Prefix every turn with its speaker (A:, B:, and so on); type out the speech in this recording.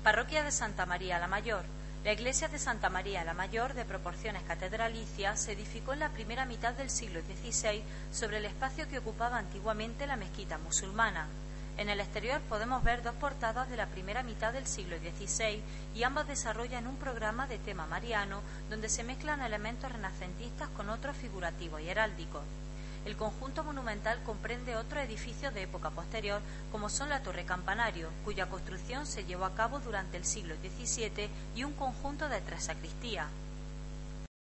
A: Parroquia de Santa María la Mayor. La iglesia de Santa María la Mayor, de proporciones catedralicias, se edificó en la primera mitad del siglo XVI sobre el espacio que ocupaba antiguamente la mezquita musulmana. En el exterior podemos ver dos portadas de la primera mitad del siglo XVI y ambas desarrollan un programa de tema mariano donde se mezclan elementos renacentistas con otros figurativos y heráldicos. El conjunto monumental comprende otros edificios de época posterior, como son la torre campanario, cuya construcción se llevó a cabo durante el siglo XVII, y un conjunto de 3 sacristías.